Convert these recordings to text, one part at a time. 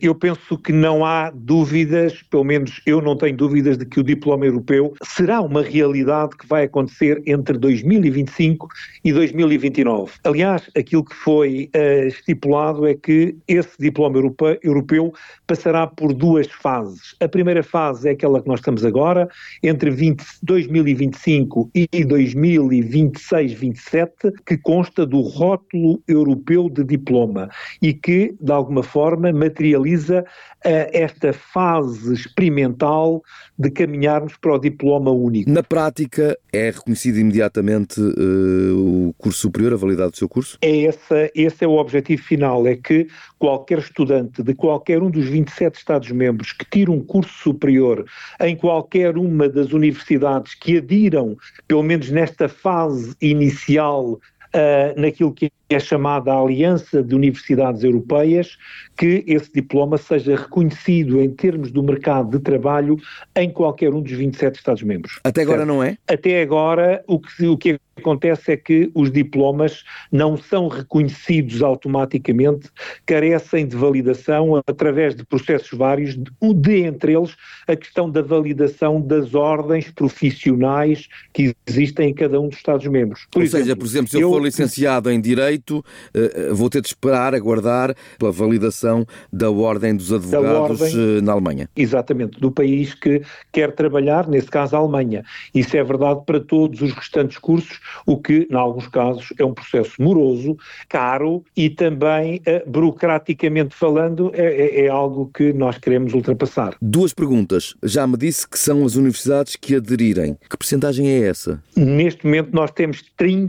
Eu penso que não há dúvidas, pelo menos eu não tenho dúvidas, de que o diploma europeu será uma realidade que vai acontecer entre 2025 e 2029. Aliás, aquilo que foi estipulado é que esse diploma europeu passará por duas fases. A primeira fase é aquela que nós estamos agora, entre 2025 e 2026-27, que consta do rótulo europeu de diploma e que, de alguma forma, materializa esta fase experimental de caminharmos para o diploma único. Na prática, é reconhecido imediatamente o curso superior, a validade do seu curso? Esse é o objetivo final, é que qualquer estudante de qualquer um dos 27 Estados-membros que tire um curso superior em qualquer uma das universidades que adiram, pelo menos nesta fase inicial, naquilo que é chamada a Aliança de Universidades Europeias, que esse diploma seja reconhecido em termos do mercado de trabalho em qualquer um dos 27 Estados-membros. Até agora não é? Até agora o que acontece é que os diplomas não são reconhecidos automaticamente, carecem de validação através de processos vários, entre eles a questão da validação das ordens profissionais que existem em cada um dos Estados-membros. Por exemplo, se eu for licenciado em Direito, vou ter de esperar, aguardar pela validação da Ordem dos Advogados na Alemanha. Exatamente, do país que quer trabalhar, nesse caso a Alemanha. Isso é verdade para todos os restantes cursos, o que, em alguns casos, é um processo moroso, caro e também, burocraticamente falando, é algo que nós queremos ultrapassar. Duas perguntas. Já me disse que são as universidades que aderirem. Que percentagem é essa? Neste momento nós temos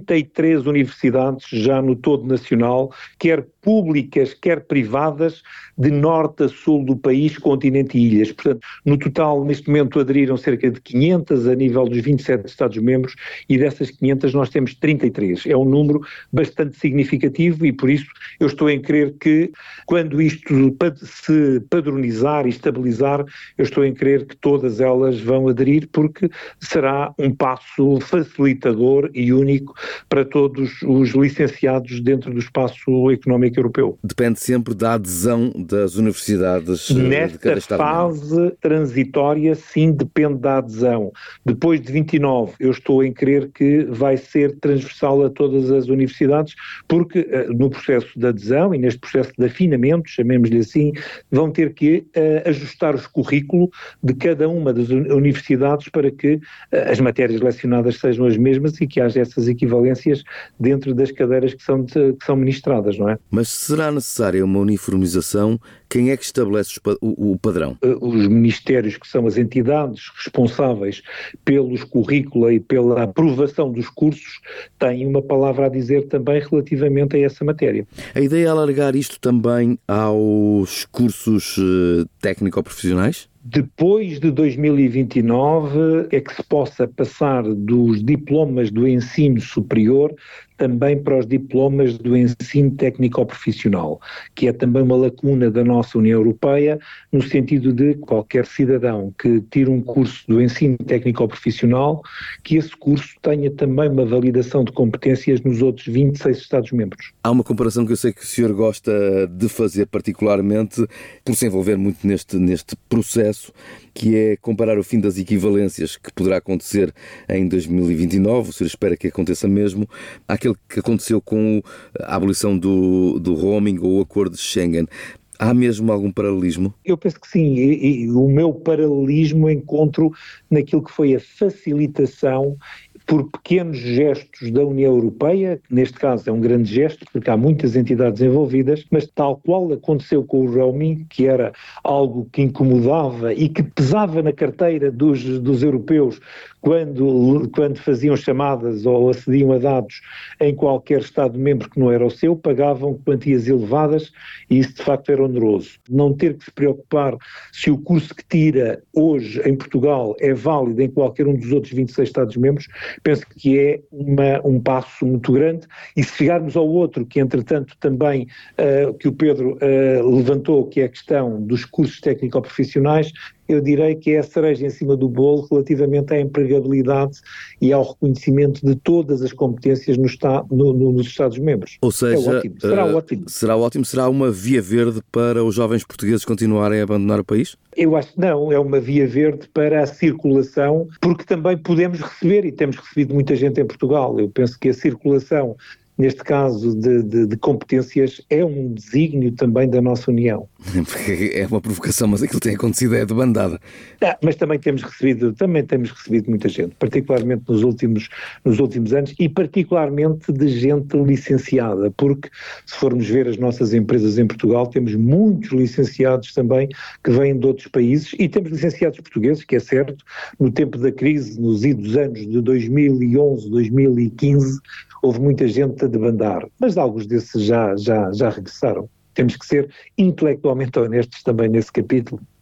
33 universidades já no todo nacional, quer públicas, quer privadas, de norte a sul do país, continente e ilhas. Portanto, no total, neste momento, aderiram cerca de 500 a nível dos 27 Estados-membros e dessas 500 nós temos 33. É um número bastante significativo e, por isso, eu estou em crer que, quando isto se padronizar e estabilizar, eu estou em crer que todas elas vão aderir, porque será um passo facilitador e único para todos os licenciados dentro do espaço económico europeu. Depende sempre da adesão das universidades de cada Estado. Nesta fase transitória, sim, depende da adesão. Depois de 29, eu estou em crer que vai ser transversal a todas as universidades, porque no processo de adesão e neste processo de afinamento, chamemos-lhe assim, vão ter que ajustar os currículos de cada uma das universidades para que as matérias lecionadas sejam as mesmas e que haja essas equivalências dentro das cadeiras que são ministradas, não é? Mas será necessária uma uniformização? Quem é que estabelece o padrão? Os ministérios, que são as entidades responsáveis pelos currículos e pela aprovação dos cursos, têm uma palavra a dizer também relativamente a essa matéria. A ideia é alargar isto também aos cursos técnico-profissionais? Depois de 2029 é que se possa passar dos diplomas do ensino superior também para os diplomas do ensino técnico-profissional, que é também uma lacuna da nossa União Europeia, no sentido de qualquer cidadão que tire um curso do ensino técnico-profissional, que esse curso tenha também uma validação de competências nos outros 26 Estados-membros. Há uma comparação que eu sei que o senhor gosta de fazer particularmente, por se envolver muito neste processo, que é comparar o fim das equivalências que poderá acontecer em 2029, o senhor espera que aconteça mesmo, àquele que aconteceu com a abolição do roaming ou o acordo de Schengen. Há mesmo algum paralelismo? Eu penso que sim, e o meu paralelismo encontro naquilo que foi a facilitação por pequenos gestos da União Europeia, que neste caso é um grande gesto, porque há muitas entidades envolvidas, mas tal qual aconteceu com o roaming, que era algo que incomodava e que pesava na carteira dos europeus quando faziam chamadas ou acediam a dados em qualquer Estado-membro que não era o seu, pagavam quantias elevadas e isso de facto era oneroso. Não ter que se preocupar se o curso que tira hoje em Portugal é válido em qualquer um dos outros 26 Estados-membros, penso que é um passo muito grande, e se chegarmos ao outro, que entretanto também que o Pedro levantou, que é a questão dos cursos técnico-profissionais, eu direi que é a cereja em cima do bolo relativamente à empregabilidade e ao reconhecimento de todas as competências nos Estados-membros. Ou seja, é ótimo. Será ótimo. Será ótimo, será uma via verde para os jovens portugueses continuarem a abandonar o país? Eu acho que não, é uma via verde para a circulação, porque também podemos receber, e temos recebido muita gente em Portugal. Eu penso que a circulação, neste caso de competências, é um desígnio também da nossa União. Porque é uma provocação, mas aquilo que tem acontecido é debandada. Mas também temos recebido muita gente, particularmente nos últimos anos, e particularmente de gente licenciada, porque se formos ver as nossas empresas em Portugal, temos muitos licenciados também que vêm de outros países, e temos licenciados portugueses, que é certo, no tempo da crise, nos idos anos de 2011, 2015, houve muita gente a debandar, mas alguns desses já regressaram. Temos que ser intelectualmente honestos também nesse capítulo.